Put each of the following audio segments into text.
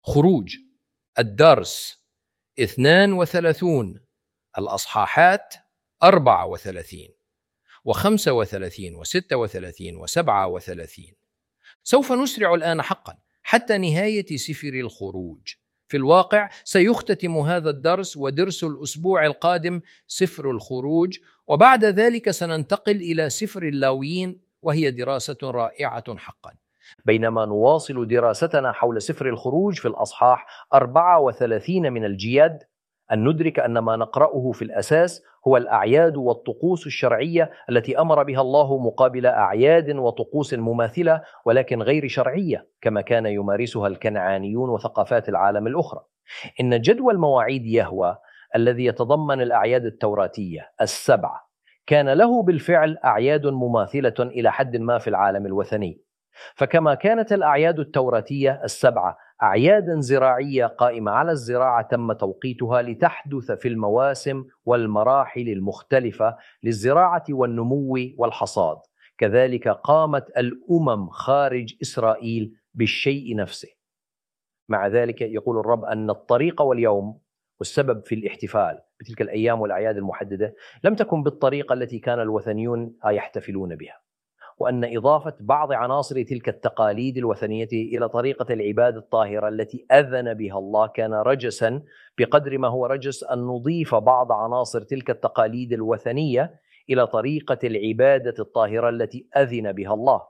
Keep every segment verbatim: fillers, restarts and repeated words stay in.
خروج الدرس اثنان وثلاثون، الأصحاحات أربعة وثلاثين وخمسة وثلاثين وستة وثلاثين وسبعة وثلاثين. سوف نسرع الآن حقا حتى نهاية سفر الخروج. في الواقع سيختتم هذا الدرس ودرس الأسبوع القادم سفر الخروج، وبعد ذلك سننتقل إلى سفر اللاويين، وهي دراسة رائعة حقا. بينما نواصل دراستنا حول سفر الخروج في الأصحاح أربعة وثلاثين من الجياد، أن ندرك أن ما نقرأه في الأساس هو الأعياد والطقوس الشرعية التي أمر بها الله مقابل أعياد وطقوس مماثلة ولكن غير شرعية كما كان يمارسها الكنعانيون وثقافات العالم الأخرى. إن جدول مواعيد يهوه الذي يتضمن الأعياد التوراتية السبعة كان له بالفعل أعياد مماثلة إلى حد ما في العالم الوثني. فكما كانت الأعياد التوراتية السبعة أعيادا زراعية قائمة على الزراعة تم توقيتها لتحدث في المواسم والمراحل المختلفة للزراعة والنمو والحصاد، كذلك قامت الأمم خارج إسرائيل بالشيء نفسه. مع ذلك يقول الرب أن الطريقة واليوم والسبب في الاحتفال بتلك الأيام والأعياد المحددة لم تكن بالطريقة التي كان الوثنيون يحتفلون بها، وأن إضافة بعض عناصر تلك التقاليد الوثنية إلى طريقة العبادة الطاهرة التي أذن بها الله كان رجسا بقدر ما هو رجس أن نضيف بعض عناصر تلك التقاليد الوثنية إلى طريقة العبادة الطاهرة التي أذن بها الله.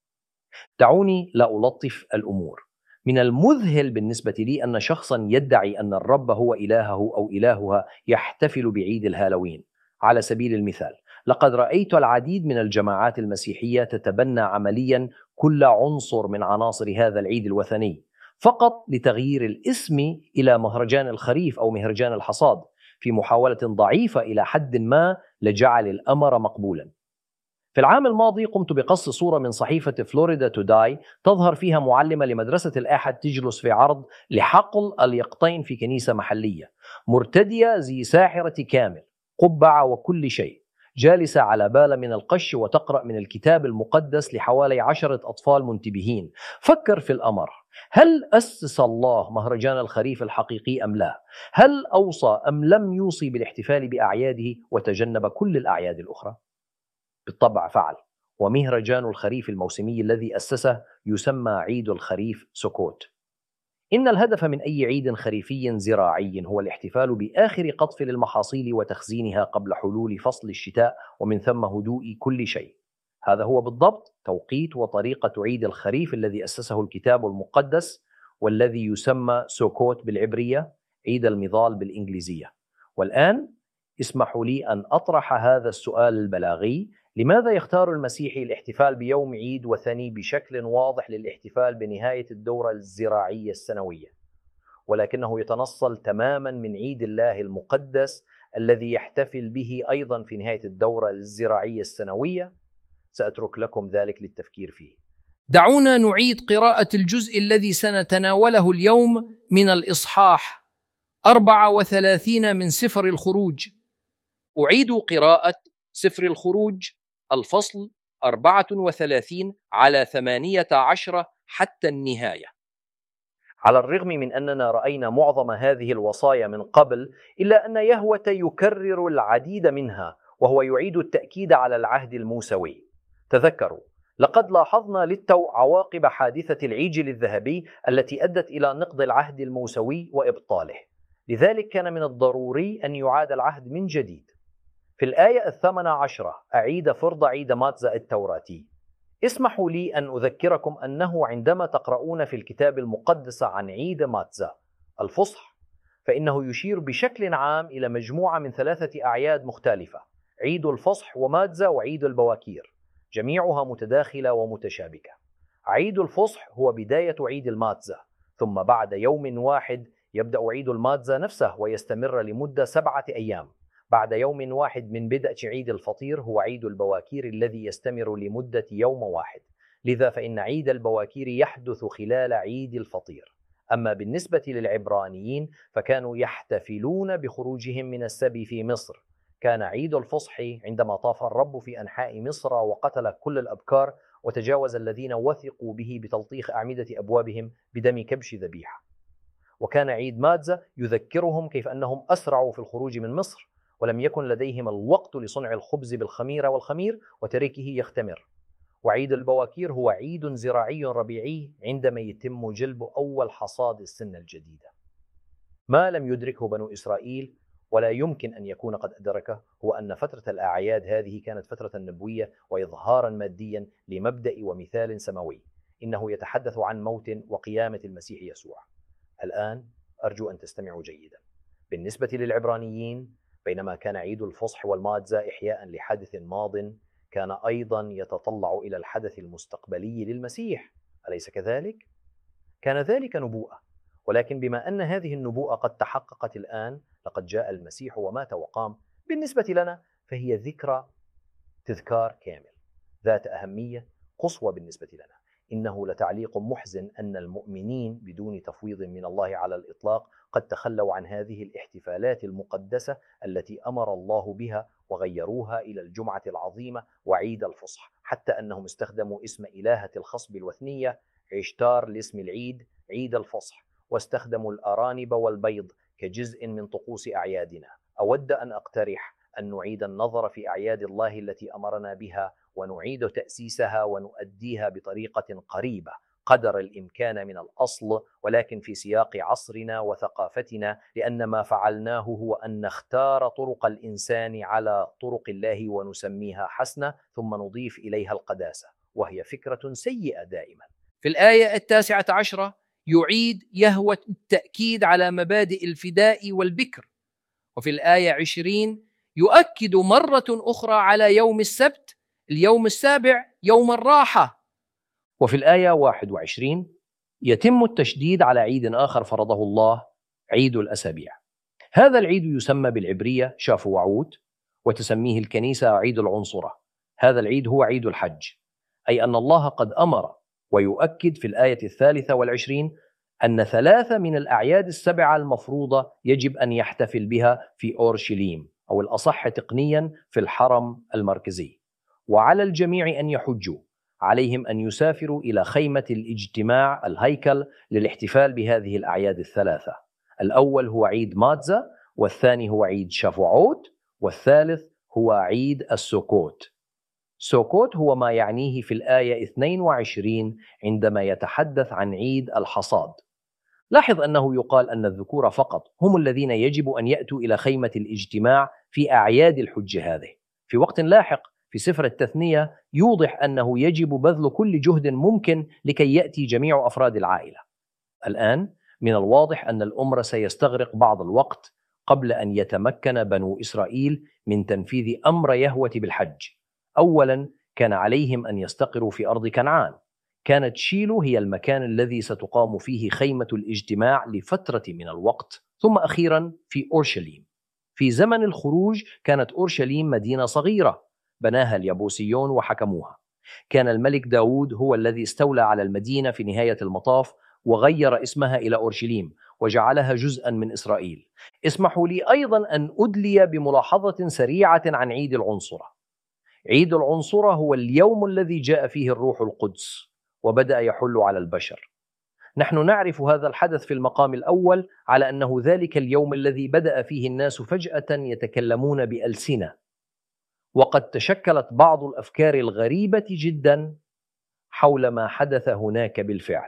دعوني لا ألطف الأمور. من المذهل بالنسبة لي أن شخصا يدعي أن الرب هو إلهه أو إلهها يحتفل بعيد الهالوين. على سبيل المثال، لقد رأيت العديد من الجماعات المسيحية تتبنى عمليا كل عنصر من عناصر هذا العيد الوثني فقط لتغيير الاسم إلى مهرجان الخريف أو مهرجان الحصاد، في محاولة ضعيفة إلى حد ما لجعل الأمر مقبولا. في العام الماضي قمت بقص صورة من صحيفة فلوريدا توداي تظهر فيها معلمة لمدرسة الأحد تجلس في عرض لحقل اليقطين في كنيسة محلية، مرتدية زي ساحرة كامل، قبعة وكل شيء، جالسة على بالة من القش وتقرأ من الكتاب المقدس لحوالي عشرة أطفال منتبهين. فكر في الأمر، هل أسس الله مهرجان الخريف الحقيقي أم لا؟ هل أوصى أم لم يوصي بالاحتفال بأعياده وتجنب كل الأعياد الأخرى؟ بالطبع فعل، ومهرجان الخريف الموسمي الذي أسسه يسمى عيد الخريف سكوت. إن الهدف من أي عيد خريفي زراعي هو الاحتفال بآخر قطف للمحاصيل وتخزينها قبل حلول فصل الشتاء ومن ثم هدوء كل شيء. هذا هو بالضبط توقيت وطريقة عيد الخريف الذي أسسه الكتاب المقدس، والذي يسمى سوكوت بالعبرية، عيد المظال بالإنجليزية. والآن اسمحوا لي أن أطرح هذا السؤال البلاغي: لماذا يختار المسيحي الاحتفال بيوم عيد وثني بشكل واضح للاحتفال بنهاية الدورة الزراعية السنوية، ولكنه يتنصل تماما من عيد الله المقدس الذي يحتفل به أيضا في نهاية الدورة الزراعية السنوية؟ سأترك لكم ذلك للتفكير فيه. دعونا نعيد قراءة الجزء الذي سنتناوله اليوم من الإصحاح أربعة وثلاثين من سفر الخروج. أعيد قراءة سفر الخروج الفصل أربعة وثلاثين على ثمانية عشر حتى النهاية. على الرغم من أننا رأينا معظم هذه الوصايا من قبل، إلا أن يهوه يكرر العديد منها، وهو يعيد التأكيد على العهد الموسوي. تذكروا، لقد لاحظنا للتو عواقب حادثة العجل الذهبي التي أدت إلى نقض العهد الموسوي وإبطاله، لذلك كان من الضروري أن يعاد العهد من جديد. في الآية الثامنة عشرة أعيد فرض عيد ماتزا التوراتي. اسمحوا لي أن أذكركم أنه عندما تقرؤون في الكتاب المقدس عن عيد ماتزا الفصح، فإنه يشير بشكل عام إلى مجموعة من ثلاثة أعياد مختلفة: عيد الفصح وماتزا وعيد البواكير، جميعها متداخلة ومتشابكة. عيد الفصح هو بداية عيد الماتزا، ثم بعد يوم واحد يبدأ عيد الماتزا نفسه ويستمر لمدة سبعة أيام. بعد يوم واحد من بدء عيد الفطير هو عيد البواكير الذي يستمر لمدة يوم واحد، لذا فإن عيد البواكير يحدث خلال عيد الفطير. أما بالنسبة للعبرانيين فكانوا يحتفلون بخروجهم من السبي في مصر. كان عيد الفصح عندما طاف الرب في أنحاء مصر وقتل كل الأبكار وتجاوز الذين وثقوا به بتلطيخ أعمدة أبوابهم بدم كبش ذبيحة. وكان عيد مادزة يذكرهم كيف أنهم أسرعوا في الخروج من مصر ولم يكن لديهم الوقت لصنع الخبز بالخميرة والخمير وتركه يختمر. وعيد البواكير هو عيد زراعي ربيعي عندما يتم جلب أول حصاد السنة الجديدة. ما لم يدركه بنو إسرائيل ولا يمكن أن يكون قد أدركه هو أن فترة الأعياد هذه كانت فترة نبوية وإظهارا ماديا لمبدأ ومثال سماوي، إنه يتحدث عن موت وقيامة المسيح يسوع. الآن أرجو أن تستمعوا جيدا. بالنسبة للعبرانيين، بينما كان عيد الفصح والمادزة إحياء لحدث ماض، كان أيضا يتطلع إلى الحدث المستقبلي للمسيح، أليس كذلك؟ كان ذلك نبوءة، ولكن بما أن هذه النبوءة قد تحققت الآن، لقد جاء المسيح ومات وقام، بالنسبة لنا فهي ذكرى تذكار كامل ذات أهمية قصوى بالنسبة لنا. إنه لتعليق محزن أن المؤمنين بدون تفويض من الله على الإطلاق قد تخلوا عن هذه الاحتفالات المقدسة التي أمر الله بها وغيروها إلى الجمعة العظيمة وعيد الفصح، حتى أنهم استخدموا اسم إلهة الخصب الوثنية عشتار لاسم العيد عيد الفصح، واستخدموا الأرانب والبيض كجزء من طقوس أعيادنا. أود أن أقترح أن نعيد النظر في أعياد الله التي أمرنا بها ونعيد تأسيسها ونؤديها بطريقة قريبة قدر الإمكان من الأصل، ولكن في سياق عصرنا وثقافتنا، لأن ما فعلناه هو أن نختار طرق الإنسان على طرق الله ونسميها حسنة ثم نضيف إليها القداسة، وهي فكرة سيئة دائما. في الآية التاسعة عشرة يعيد يهوى التأكيد على مبادئ الفداء والبكر، وفي الآية عشرين يؤكد مرة أخرى على يوم السبت، اليوم السابع يوم الراحة. وفي الآية واحد وعشرين يتم التشديد على عيد آخر فرضه الله، عيد الأسابيع. هذا العيد يسمى بالعبرية شافوعوت، وتسميه الكنيسة عيد العنصرة. هذا العيد هو عيد الحج، أي أن الله قد أمر ويؤكد في الآية الثالثة والعشرين أن ثلاثة من الأعياد السبعة المفروضة يجب أن يحتفل بها في أورشليم، أو الأصح تقنيا في الحرم المركزي، وعلى الجميع أن يحجوا. عليهم أن يسافروا إلى خيمة الاجتماع الهيكل للاحتفال بهذه الأعياد الثلاثة. الأول هو عيد مادزة، والثاني هو عيد شافوعوت، والثالث هو عيد السوكوت. سوكوت هو ما يعنيه في الآية اثنين وعشرين عندما يتحدث عن عيد الحصاد. لاحظ أنه يقال أن الذكور فقط هم الذين يجب أن يأتوا إلى خيمة الاجتماع في أعياد الحج هذه. في وقت لاحق في سفر التثنية يوضح أنه يجب بذل كل جهد ممكن لكي يأتي جميع أفراد العائلة. الآن من الواضح أن الأمر سيستغرق بعض الوقت قبل أن يتمكن بنو إسرائيل من تنفيذ أمر يهوة بالحج. أولا كان عليهم أن يستقروا في أرض كنعان. كانت شيلو هي المكان الذي ستقام فيه خيمة الاجتماع لفترة من الوقت، ثم أخيرا في أورشليم. في زمن الخروج كانت أورشليم مدينة صغيرة بناها اليبوسيون وحكموها. كان الملك داود هو الذي استولى على المدينة في نهاية المطاف وغير اسمها إلى أورشليم وجعلها جزءا من إسرائيل. اسمحوا لي أيضا أن أدلي بملاحظة سريعة عن عيد العنصرة. عيد العنصرة هو اليوم الذي جاء فيه الروح القدس وبدأ يحل على البشر. نحن نعرف هذا الحدث في المقام الأول على أنه ذلك اليوم الذي بدأ فيه الناس فجأة يتكلمون بألسنة، وقد تشكلت بعض الأفكار الغريبة جدا حول ما حدث هناك بالفعل.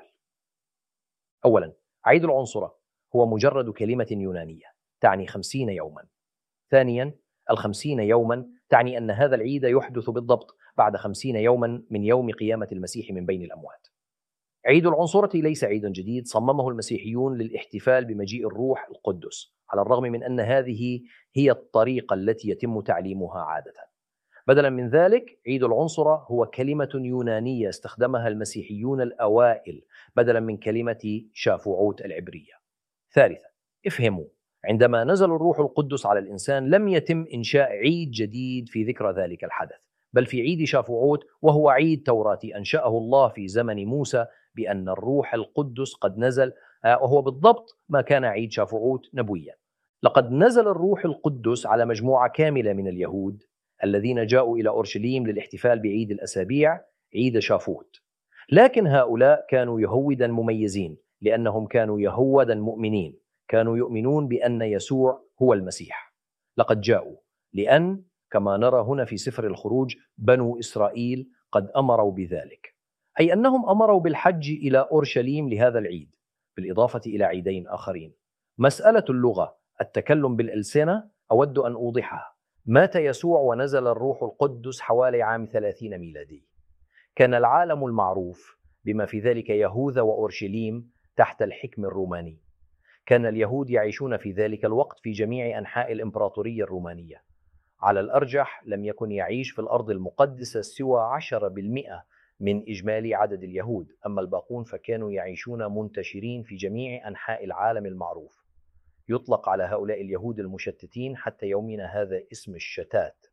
أولا، عيد العنصرة هو مجرد كلمة يونانية تعني خمسين يوما. ثانيا، الخمسين يوما تعني أن هذا العيد يحدث بالضبط بعد خمسين يوما من يوم قيامة المسيح من بين الأموات. عيد العنصرة ليس عيدا جديد، صممه المسيحيون للاحتفال بمجيء الروح القدس، على الرغم من أن هذه هي الطريقة التي يتم تعليمها عادة. بدلا من ذلك، عيد العنصرة هو كلمة يونانية استخدمها المسيحيون الأوائل بدلا من كلمة شافوعوت العبرية. ثالثا، افهموا، عندما نزل الروح القدس على الإنسان لم يتم إنشاء عيد جديد في ذكرى ذلك الحدث، بل في عيد شافوعوت، وهو عيد توراتي أنشأه الله في زمن موسى بأن الروح القدس قد نزل، وهو بالضبط ما كان عيد شافوعوت نبويا. لقد نزل الروح القدس على مجموعة كاملة من اليهود الذين جاءوا إلى أورشليم للاحتفال بعيد الأسابيع، عيد شافوت. لكن هؤلاء كانوا يهودا مميزين، لأنهم كانوا يهودا مؤمنين، كانوا يؤمنون بأن يسوع هو المسيح. لقد جاءوا لأن كما نرى هنا في سفر الخروج بنو إسرائيل قد أمروا بذلك، أي أنهم أمروا بالحج إلى أورشليم لهذا العيد، بالإضافة إلى عيدين آخرين. مسألة اللغة، التكلم بالألسنة، أود أن أوضحها. مات يسوع ونزل الروح القدس حوالي عام ثلاثين ميلادي. كان العالم المعروف بما في ذلك يهوذا وأورشليم تحت الحكم الروماني. كان اليهود يعيشون في ذلك الوقت في جميع أنحاء الإمبراطورية الرومانية. على الأرجح لم يكن يعيش في الأرض المقدسة سوى عشرة بالمئة من إجمالي عدد اليهود، أما الباقون فكانوا يعيشون منتشرين في جميع أنحاء العالم المعروف. يطلق على هؤلاء اليهود المشتتين حتى يومنا هذا اسم الشتات.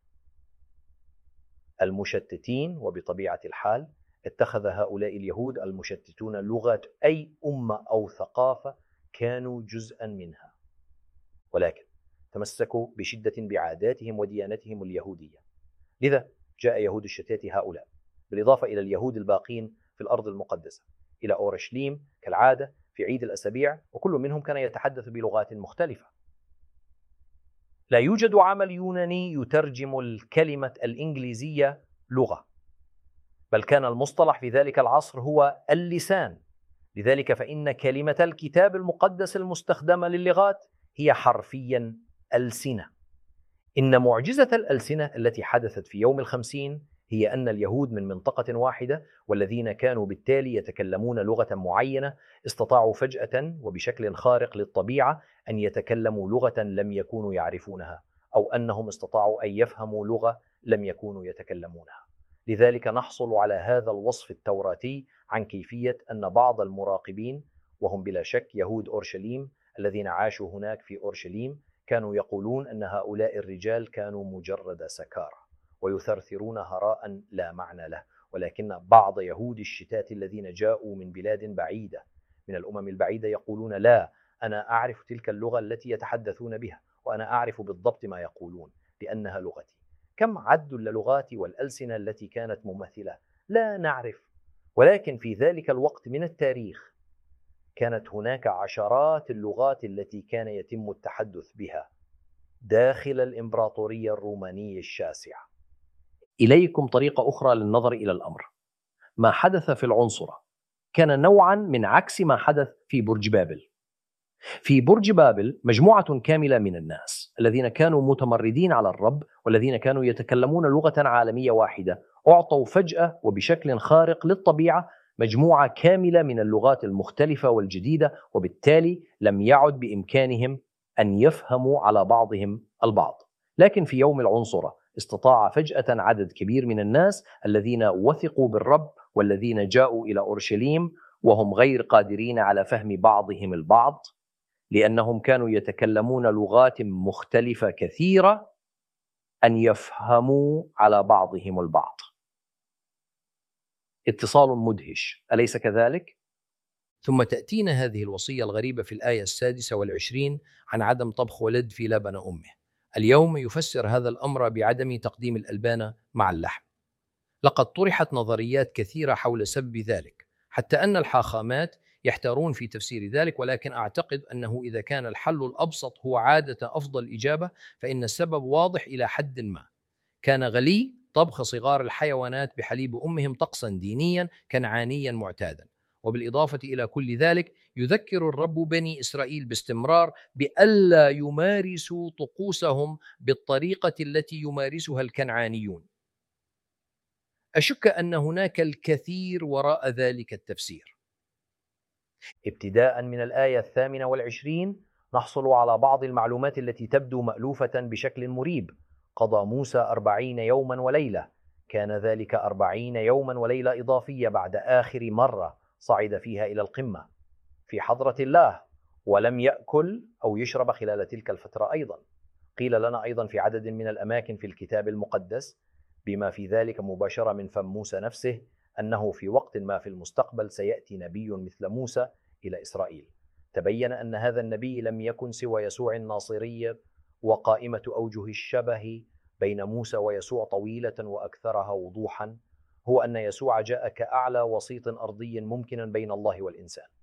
المشتتين، وبطبيعة الحال اتخذ هؤلاء اليهود المشتتون لغة أي أمة أو ثقافة كانوا جزءا منها، ولكن تمسكوا بشدة بعاداتهم وديانتهم اليهودية. لذا جاء يهود الشتات هؤلاء بالإضافة إلى اليهود الباقين في الأرض المقدسة إلى أورشليم كالعادة في عيد الأسابيع، وكل منهم كان يتحدث بلغات مختلفة. لا يوجد عمل يوناني يترجم الكلمة الإنجليزية لغة، بل كان المصطلح في ذلك العصر هو اللسان. لذلك فإن كلمة الكتاب المقدس المستخدمة للغات هي حرفيا ألسنة. إن معجزة الألسنة التي حدثت في يوم الخمسين هي أن اليهود من منطقة واحدة والذين كانوا بالتالي يتكلمون لغة معينة استطاعوا فجأة وبشكل خارق للطبيعة أن يتكلموا لغة لم يكونوا يعرفونها، أو أنهم استطاعوا أن يفهموا لغة لم يكونوا يتكلمونها. لذلك نحصل على هذا الوصف التوراتي عن كيفية أن بعض المراقبين، وهم بلا شك يهود أورشليم الذين عاشوا هناك في أورشليم، كانوا يقولون أن هؤلاء الرجال كانوا مجرد سكارى ويثرثرون هراء لا معنى له. ولكن بعض يهود الشتات الذين جاءوا من بلاد بعيدة من الأمم البعيدة يقولون لا، أنا أعرف تلك اللغة التي يتحدثون بها، وأنا أعرف بالضبط ما يقولون لأنها لغتي. كم عد اللغات والألسنة التي كانت مماثلة؟ لا نعرف. ولكن في ذلك الوقت من التاريخ كانت هناك عشرات اللغات التي كان يتم التحدث بها داخل الإمبراطورية الرومانية الشاسعة. إليكم طريقة أخرى للنظر إلى الأمر. ما حدث في العنصرة كان نوعا من عكس ما حدث في برج بابل. في برج بابل مجموعة كاملة من الناس الذين كانوا متمردين على الرب والذين كانوا يتكلمون لغة عالمية واحدة أعطوا فجأة وبشكل خارق للطبيعة مجموعة كاملة من اللغات المختلفة والجديدة، وبالتالي لم يعد بإمكانهم أن يفهموا على بعضهم البعض. لكن في يوم العنصرة استطاع فجأة عدد كبير من الناس الذين وثقوا بالرب والذين جاءوا إلى أورشليم وهم غير قادرين على فهم بعضهم البعض لأنهم كانوا يتكلمون لغات مختلفة كثيرة أن يفهموا على بعضهم البعض. اتصال مدهش، أليس كذلك؟ ثم تأتينا هذه الوصية الغريبة في الآية السادسة والعشرين عن عدم طبخ ولد في لبن أمه. اليوم يفسر هذا الأمر بعدم تقديم الألبان مع اللحم. لقد طرحت نظريات كثيرة حول سبب ذلك، حتى أن الحاخامات يحتارون في تفسير ذلك، ولكن أعتقد أنه إذا كان الحل الأبسط هو عادة أفضل إجابة، فإن السبب واضح إلى حد ما. كان غلي طبخ صغار الحيوانات بحليب أمهم طقسا دينيا كنعانيا معتادا، وبالإضافة إلى كل ذلك يذكر الرب بني إسرائيل باستمرار بألا يمارسوا طقوسهم بالطريقة التي يمارسها الكنعانيون. أشك أن هناك الكثير وراء ذلك التفسير. ابتداء من الآية الثامنة والعشرين نحصل على بعض المعلومات التي تبدو مألوفة بشكل مريب. قضى موسى أربعين يوما وليلة، كان ذلك أربعين يوما وليلة إضافية بعد آخر مرة صعد فيها إلى القمة في حضرة الله، ولم يأكل أو يشرب خلال تلك الفترة أيضا. قيل لنا أيضا في عدد من الأماكن في الكتاب المقدس بما في ذلك مباشرة من فم موسى نفسه أنه في وقت ما في المستقبل سيأتي نبي مثل موسى إلى إسرائيل. تبين أن هذا النبي لم يكن سوى يسوع الناصري، وقائمة أوجه الشبه بين موسى ويسوع طويلة وأكثرها وضوحا هو أن يسوع جاء كأعلى وسيط أرضي ممكن بين الله والإنسان.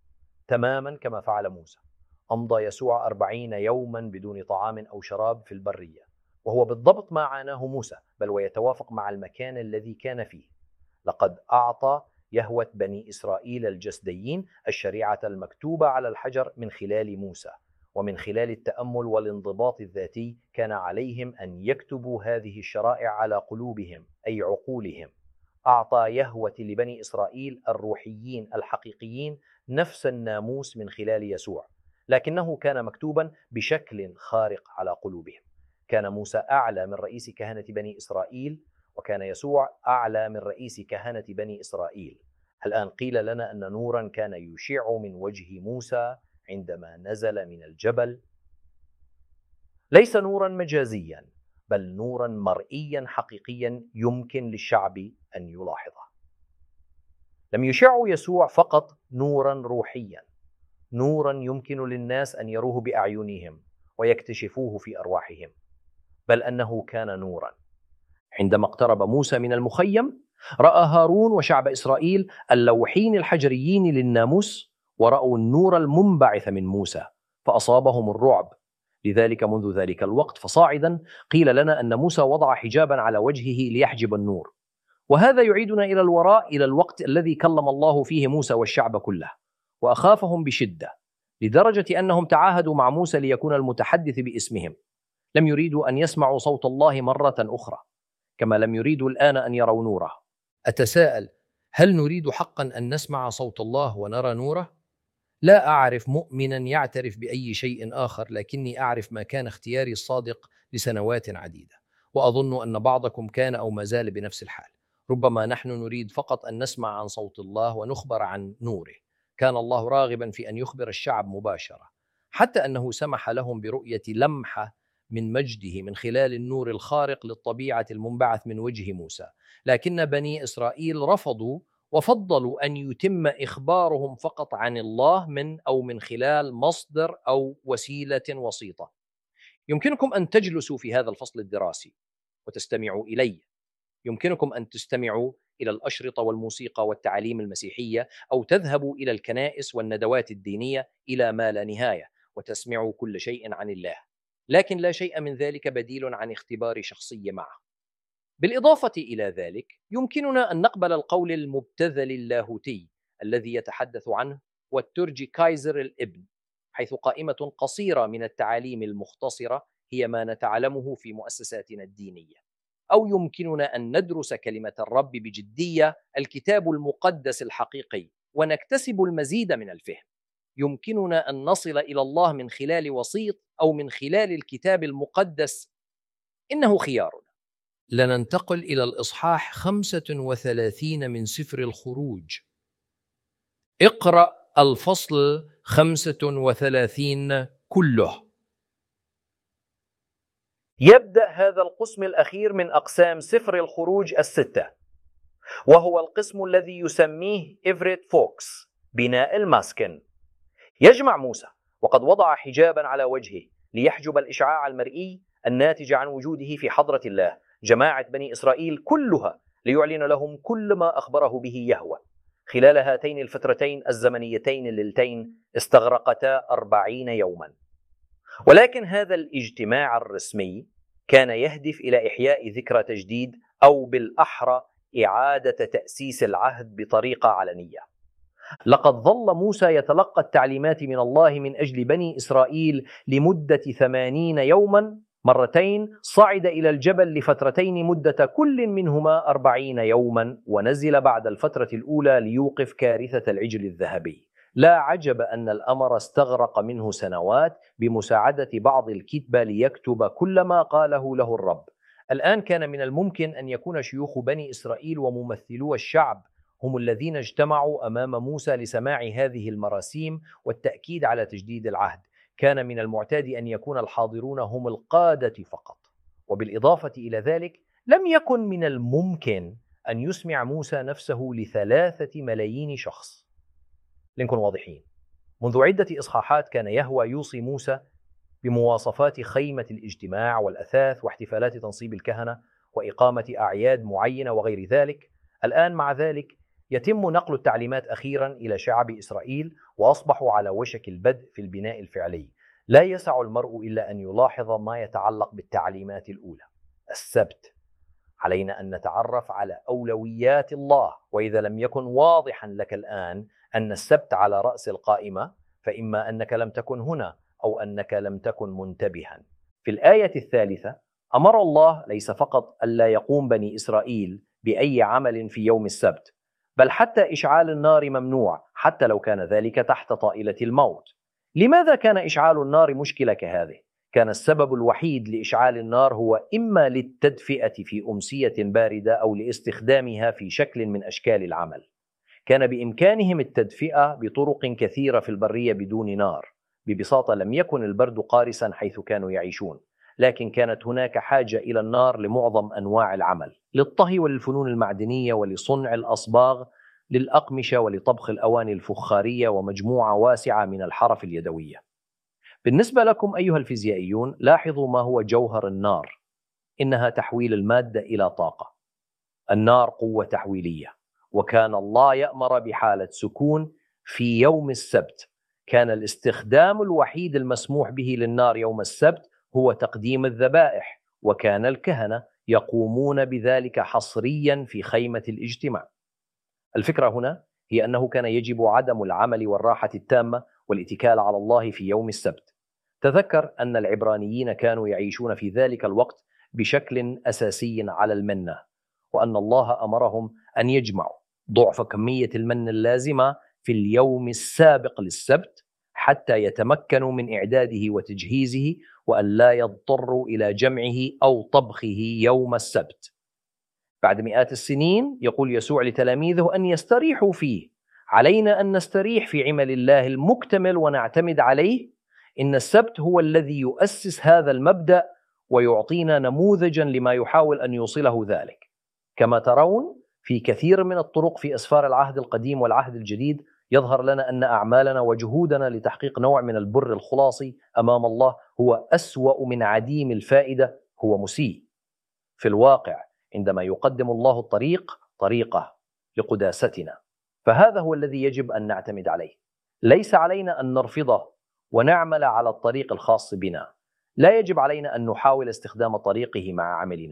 تماما كما فعل موسى. أمضى يسوع أربعين يوما بدون طعام أو شراب في البرية، وهو بالضبط ما عاناه موسى، بل ويتوافق مع المكان الذي كان فيه. لقد أعطى يهوة بني إسرائيل الجسديين الشريعة المكتوبة على الحجر من خلال موسى، ومن خلال التأمل والانضباط الذاتي كان عليهم أن يكتبوا هذه الشرائع على قلوبهم، أي عقولهم. أعطى يهوة لبني إسرائيل الروحيين الحقيقيين نفس الناموس من خلال يسوع، لكنه كان مكتوبا بشكل خارق على قلوبهم. كان موسى أعلى من رئيس كهنة بني إسرائيل، وكان يسوع أعلى من رئيس كهنة بني إسرائيل. الآن قيل لنا أن نورا كان يشع من وجه موسى عندما نزل من الجبل، ليس نورا مجازيا، بل نورا مرئيا حقيقيا يمكن للشعب أن يلاحظه. لم يشع يسوع فقط نورا روحيا، نورا يمكن للناس أن يروه بأعينهم ويكتشفوه في أرواحهم، بل أنه كان نورا. عندما اقترب موسى من المخيم، رأى هارون وشعب إسرائيل اللوحين الحجريين للناموس، ورأوا النور المنبعث من موسى، فأصابهم الرعب. لذلك منذ ذلك الوقت فصاعدا قيل لنا أن موسى وضع حجابا على وجهه ليحجب النور. وهذا يعيدنا إلى الوراء، إلى الوقت الذي كلم الله فيه موسى والشعب كله، وأخافهم بشدة، لدرجة أنهم تعاهدوا مع موسى ليكون المتحدث باسمهم. لم يريدوا أن يسمعوا صوت الله مرة أخرى، كما لم يريدوا الآن أن يروا نوره. أتساءل، هل نريد حقا أن نسمع صوت الله ونرى نوره؟ لا أعرف مؤمنا يعترف بأي شيء آخر، لكني أعرف ما كان اختياري الصادق لسنوات عديدة، وأظن أن بعضكم كان أو ما زال بنفس الحال. ربما نحن نريد فقط أن نسمع عن صوت الله ونخبر عن نوره. كان الله راغبا في أن يخبر الشعب مباشرة، حتى أنه سمح لهم برؤية لمحة من مجده من خلال النور الخارق للطبيعة المنبعث من وجه موسى. لكن بني إسرائيل رفضوا وفضلوا أن يتم إخبارهم فقط عن الله من أو من خلال مصدر أو وسيلة وسيطة. يمكنكم أن تجلسوا في هذا الفصل الدراسي وتستمعوا إلي. يمكنكم أن تستمعوا إلى الأشرطة والموسيقى والتعاليم المسيحية، أو تذهبوا إلى الكنائس والندوات الدينية إلى ما لا نهاية وتسمعوا كل شيء عن الله، لكن لا شيء من ذلك بديل عن اختبار شخصي معه. بالإضافة إلى ذلك، يمكننا أن نقبل القول المبتذل اللاهوتي الذي يتحدث عنه والترجي كايزر الابن، حيث قائمة قصيرة من التعاليم المختصرة هي ما نتعلمه في مؤسساتنا الدينية. أو يمكننا أن ندرس كلمة الرب بجدية، الكتاب المقدس الحقيقي، ونكتسب المزيد من الفهم. يمكننا أن نصل إلى الله من خلال وسيط أو من خلال الكتاب المقدس. إنه خيارنا. لننتقل إلى الإصحاح خمسة وثلاثين من سفر الخروج. اقرأ الفصل خمسة وثلاثين كله. يبدأ هذا القسم الأخير من أقسام سفر الخروج الستة، وهو القسم الذي يسميه إيفريت فوكس بناء الماسكن. يجمع موسى وقد وضع حجابا على وجهه ليحجب الإشعاع المرئي الناتج عن وجوده في حضرة الله جماعة بني إسرائيل كلها، ليعلن لهم كل ما أخبره به يهوه. خلال هاتين الفترتين الزمنيتين الليلتين استغرقتا أربعين يوما. ولكن هذا الاجتماع الرسمي كان يهدف إلى إحياء ذكرى تجديد، أو بالأحرى إعادة تأسيس العهد بطريقة علنية. لقد ظل موسى يتلقى التعليمات من الله من أجل بني إسرائيل لمدة ثمانين يوما مرتين. صعد إلى الجبل لفترتين مدة كل منهما أربعين يوما، ونزل بعد الفترة الأولى ليوقف كارثة العجل الذهبي. لا عجب أن الأمر استغرق منه سنوات بمساعدة بعض الكتبة ليكتب كل ما قاله له الرب. الآن كان من الممكن أن يكون شيوخ بني إسرائيل وممثلو الشعب هم الذين اجتمعوا أمام موسى لسماع هذه المراسيم والتأكيد على تجديد العهد. كان من المعتاد أن يكون الحاضرون هم القادة فقط. وبالإضافة إلى ذلك، لم يكن من الممكن أن يسمع موسى نفسه لثلاثة ملايين شخص. لنكن واضحين، منذ عدة إصحاحات كان يهوه يوصي موسى بمواصفات خيمة الاجتماع والأثاث واحتفالات تنصيب الكهنة وإقامة أعياد معينة وغير ذلك. الآن مع ذلك يتم نقل التعليمات أخيرا إلى شعب إسرائيل، وأصبحوا على وشك البدء في البناء الفعلي. لا يسع المرء إلا أن يلاحظ ما يتعلق بالتعليمات الأولى. السبت، علينا أن نتعرف على أولويات الله، وإذا لم يكن واضحا لك الآن أن السبت على رأس القائمة فإما أنك لم تكن هنا أو أنك لم تكن منتبها. في الآية الثالثة أمر الله ليس فقط ألا يقوم بني إسرائيل بأي عمل في يوم السبت، بل حتى إشعال النار ممنوع حتى لو كان ذلك تحت طائلة الموت. لماذا كان إشعال النار مشكلة كهذه؟ كان السبب الوحيد لإشعال النار هو إما للتدفئة في أمسية باردة أو لاستخدامها في شكل من أشكال العمل. كان بإمكانهم التدفئة بطرق كثيرة في البرية بدون نار. ببساطة لم يكن البرد قارسا حيث كانوا يعيشون، لكن كانت هناك حاجة إلى النار لمعظم أنواع العمل، للطهي وللفنون المعدنية ولصنع الأصباغ، للأقمشة ولطبخ الأواني الفخارية، ومجموعة واسعة من الحرف اليدوية. بالنسبة لكم أيها الفيزيائيون، لاحظوا ما هو جوهر النار. إنها تحويل المادة إلى طاقة. النار قوة تحويلية، وكان الله يأمر بحالة سكون في يوم السبت. كان الاستخدام الوحيد المسموح به للنار يوم السبت هو تقديم الذبائح، وكان الكهنة يقومون بذلك حصريا في خيمة الاجتماع. الفكرة هنا هي أنه كان يجب عدم العمل والراحة التامة والاتكال على الله في يوم السبت. تذكر أن العبرانيين كانوا يعيشون في ذلك الوقت بشكل أساسي على المنة، وأن الله أمرهم أن يجمعوا ضعف كمية المن اللازمة في اليوم السابق للسبت حتى يتمكنوا من إعداده وتجهيزه، وأن لا يضطروا إلى جمعه أو طبخه يوم السبت. بعد مئات السنين يقول يسوع لتلاميذه أن يستريحوا فيه. علينا أن نستريح في عمل الله المكتمل ونعتمد عليه. إن السبت هو الذي يؤسس هذا المبدأ ويعطينا نموذجا لما يحاول أن يوصله ذلك. كما ترون في كثير من الطرق في أسفار العهد القديم والعهد الجديد يظهر لنا أن أعمالنا وجهودنا لتحقيق نوع من البر الخلاصي أمام الله هو أسوأ من عديم الفائدة، هو مسيء. في الواقع عندما يقدم الله الطريق طريقة لقداستنا، فهذا هو الذي يجب أن نعتمد عليه. ليس علينا أن نرفضه ونعمل على الطريق الخاص بنا. لا يجب علينا أن نحاول استخدام طريقه مع عملنا.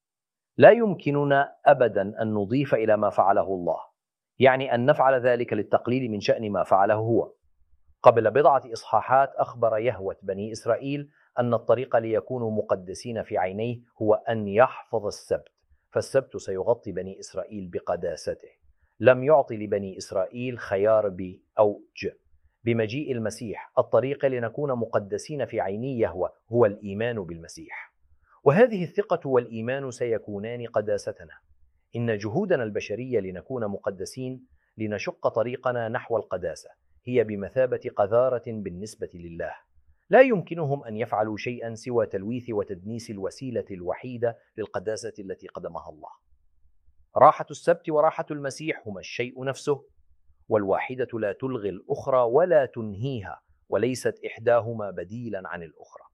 لا يمكننا أبدا أن نضيف إلى ما فعله الله، يعني أن نفعل ذلك للتقليل من شأن ما فعله هو. قبل بضعة إصحاحات أخبر يهوه بني إسرائيل أن الطريق ليكونوا مقدسين في عينيه هو أن يحفظ السبت، فالسبت سيغطي بني إسرائيل بقداسته. لم يعطي لبني إسرائيل خيار ب أو ج. بمجيء المسيح الطريق لنكون مقدسين في عيني يهوه هو الإيمان بالمسيح، وهذه الثقة والإيمان سيكونان قداستنا. إن جهودنا البشرية لنكون مقدسين لنشق طريقنا نحو القداسة هي بمثابة قذارة بالنسبة لله. لا يمكنهم أن يفعلوا شيئا سوى تلويث وتدنيس الوسيلة الوحيدة للقداسة التي قدمها الله. راحة السبت وراحة المسيح هما الشيء نفسه، والواحدة لا تلغي الأخرى ولا تنهيها، وليست إحداهما بديلا عن الأخرى.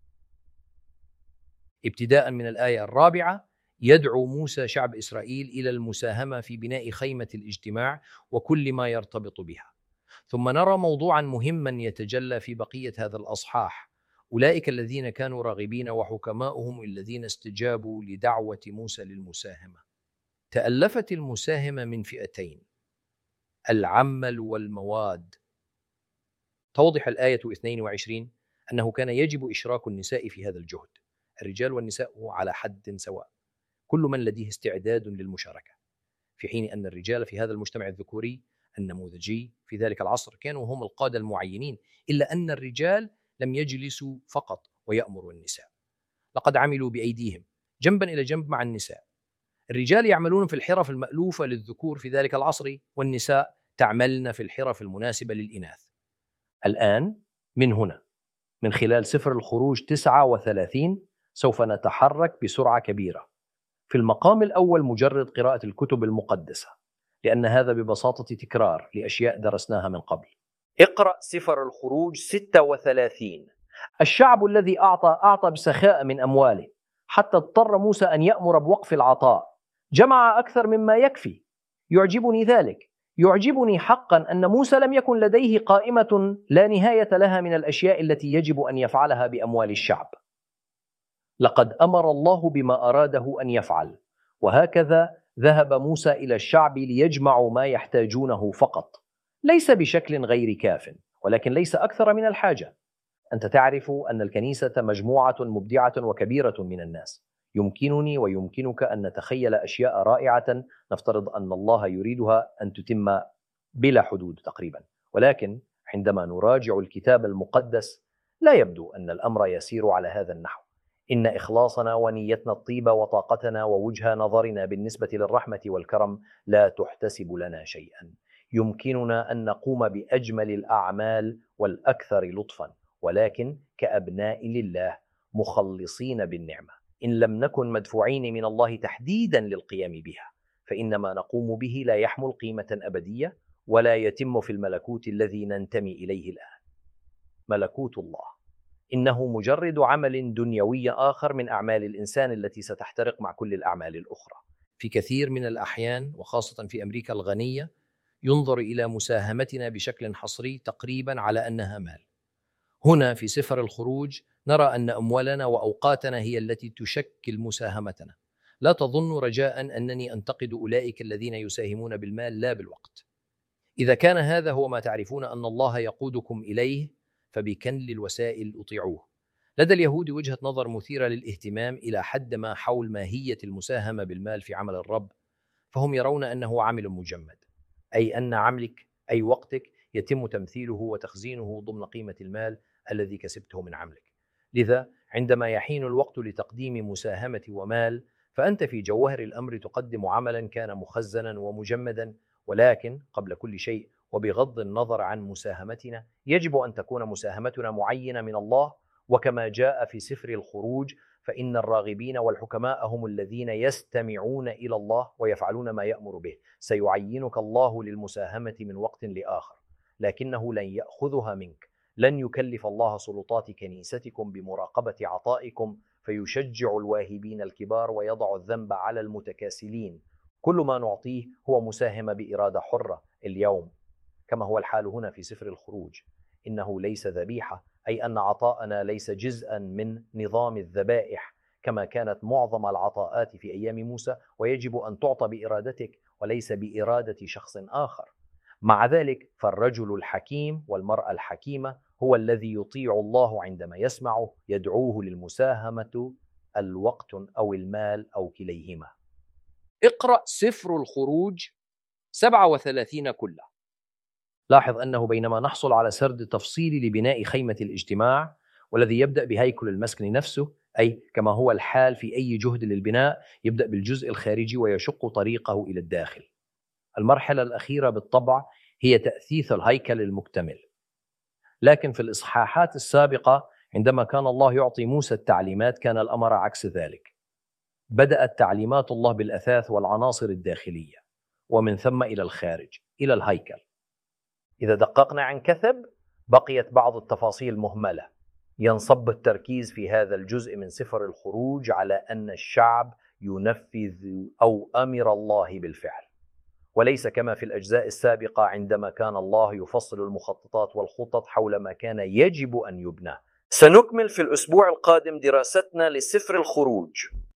ابتداء من الآية الرابعة يدعو موسى شعب إسرائيل إلى المساهمة في بناء خيمة الاجتماع وكل ما يرتبط بها. ثم نرى موضوعا مهما يتجلى في بقية هذا الأصحاح: أولئك الذين كانوا راغبين وحكماؤهم الذين استجابوا لدعوة موسى للمساهمة. تألفت المساهمة من فئتين: العمل والمواد. توضح الآية اثنين وعشرين أنه كان يجب إشراك النساء في هذا الجهد. الرجال والنساء على حد سواء، كل من لديه استعداد للمشاركة، في حين أن الرجال في هذا المجتمع الذكوري النموذجي في ذلك العصر كانوا هم القادة المعينين، إلا أن الرجال لم يجلسوا فقط ويأمروا النساء، لقد عملوا بأيديهم جنبا إلى جنب مع النساء. الرجال يعملون في الحرف المألوفة للذكور في ذلك العصر، والنساء تعملن في الحرف المناسبة للإناث. الآن من هنا من خلال سفر الخروج تسعة وثلاثين سوف نتحرك بسرعة كبيرة. في المقام الأول مجرد قراءة الكتب المقدسة، لأن هذا ببساطة تكرار لأشياء درسناها من قبل. اقرأ سفر الخروج ستة وثلاثين. الشعب الذي أعطى أعطى بسخاء من أمواله، حتى اضطر موسى أن يأمر بوقف العطاء. جمع أكثر مما يكفي. يعجبني ذلك. يعجبني حقا أن موسى لم يكن لديه قائمة لا نهاية لها من الأشياء التي يجب أن يفعلها بأموال الشعب. لقد أمر الله بما أراده أن يفعل، وهكذا ذهب موسى إلى الشعب ليجمعوا ما يحتاجونه فقط، ليس بشكل غير كاف، ولكن ليس أكثر من الحاجة. أنت تعرف أن الكنيسة مجموعة مبدعة وكبيرة من الناس. يمكنني ويمكنك أن نتخيل أشياء رائعة نفترض أن الله يريدها أن تتم بلا حدود تقريبا، ولكن عندما نراجع الكتاب المقدس لا يبدو أن الأمر يسير على هذا النحو. إن إخلاصنا ونيتنا الطيبة وطاقتنا ووجه نظرنا بالنسبة للرحمة والكرم لا تحتسب لنا شيئا. يمكننا أن نقوم بأجمل الأعمال والأكثر لطفا، ولكن كأبناء لله مخلصين بالنعمة، إن لم نكن مدفوعين من الله تحديدا للقيام بها، فإن ما نقوم به لا يحمل قيمة أبدية ولا يتم في الملكوت الذي ننتمي إليه الآن. ملكوت الله إنه مجرد عمل دنيوي آخر من أعمال الإنسان التي ستحترق مع كل الأعمال الأخرى. في كثير من الأحيان وخاصة في أمريكا الغنية ينظر إلى مساهمتنا بشكل حصري تقريبا على أنها مال. هنا في سفر الخروج نرى أن أموالنا وأوقاتنا هي التي تشكل مساهمتنا. لا تظن رجاء أنني أنتقد أولئك الذين يساهمون بالمال لا بالوقت. إذا كان هذا هو ما تعرفون أن الله يقودكم إليه فبكل الوسائل أطيعوه. لدى اليهود وجهة نظر مثيرة للاهتمام إلى حد ما حول ماهية المساهمة بالمال في عمل الرب، فهم يرون أنه عمل مجمد، أي أن عملك أي وقتك يتم تمثيله وتخزينه ضمن قيمة المال الذي كسبته من عملك. لذا عندما يحين الوقت لتقديم مساهمة ومال، فأنت في جوهر الأمر تقدم عملا كان مخزنا ومجمدا، ولكن قبل كل شيء وبغض النظر عن مساهمتنا يجب أن تكون مساهمتنا معينة من الله. وكما جاء في سفر الخروج فإن الراغبين والحكماء هم الذين يستمعون إلى الله ويفعلون ما يأمر به. سيعينك الله للمساهمة من وقت لآخر، لكنه لن يأخذها منك. لن يكلف الله سلطات كنيستكم بمراقبة عطائكم فيشجع الواهبين الكبار ويضع الذنب على المتكاسلين. كل ما نعطيه هو مساهمة بإرادة حرة اليوم، كما هو الحال هنا في سفر الخروج. إنه ليس ذبيحة، أي أن عطاءنا ليس جزءا من نظام الذبائح كما كانت معظم العطاءات في أيام موسى، ويجب أن تعطى بإرادتك وليس بإرادة شخص آخر. مع ذلك فالرجل الحكيم والمرأة الحكيمة هو الذي يطيع الله عندما يسمعه، يدعوه للمساهمة الوقت أو المال أو كليهما. اقرأ سفر الخروج سبعة وثلاثين كله. لاحظ أنه بينما نحصل على سرد تفصيلي لبناء خيمة الاجتماع، والذي يبدأ بهيكل المسكن نفسه، أي كما هو الحال في أي جهد للبناء يبدأ بالجزء الخارجي ويشق طريقه إلى الداخل. المرحلة الأخيرة بالطبع هي تأثيث الهيكل المكتمل. لكن في الإصحاحات السابقة عندما كان الله يعطي موسى التعليمات كان الأمر عكس ذلك. بدأت تعليمات الله بالأثاث والعناصر الداخلية، ومن ثم إلى الخارج إلى الهيكل. إذا دققنا عن كثب بقيت بعض التفاصيل مهملة. ينصب التركيز في هذا الجزء من سفر الخروج على أن الشعب ينفذ أو أمر الله بالفعل، وليس كما في الأجزاء السابقة عندما كان الله يفصل المخططات والخطط حول ما كان يجب أن يبنى. سنكمل في الأسبوع القادم دراستنا لسفر الخروج.